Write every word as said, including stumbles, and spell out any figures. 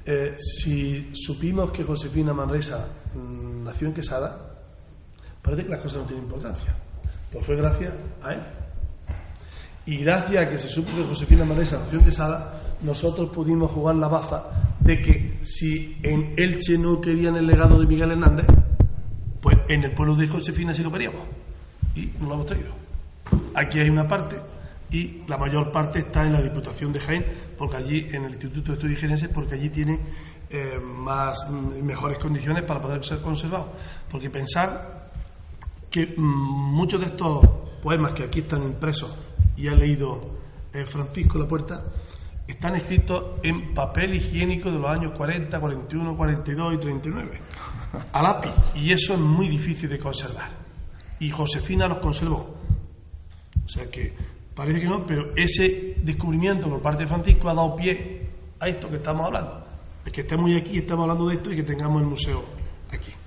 Eh, si supimos que Josefina Manresa mmm, nació en Quesada, parece que las cosas no tienen importancia. Pues fue gracias a él. Y gracias a que se supo que Josefina Manresa nació en Quesada, nosotros pudimos jugar la baza de que si en Elche no querían el legado de Miguel Hernández, pues en el pueblo de Josefina sí lo queríamos. Y nos lo hemos traído. Aquí hay una parte, y la mayor parte está en la Diputación de Jaén, porque allí, en el Instituto de Estudios Jienenses, porque allí tiene eh, más mejores condiciones para poder ser conservado. Porque pensar que mmm, muchos de estos poemas que aquí están impresos y ha leído eh, Francisco Lapuerta están escritos en papel higiénico de los años cuarenta, cuarenta y uno, cuarenta y dos y treinta y nueve, a lápiz, y eso es muy difícil de conservar, y Josefina los conservó. O sea que parece que no, pero ese descubrimiento por parte de Francisco ha dado pie a esto que estamos hablando, es que estemos aquí y estamos hablando de esto y que tengamos el museo aquí.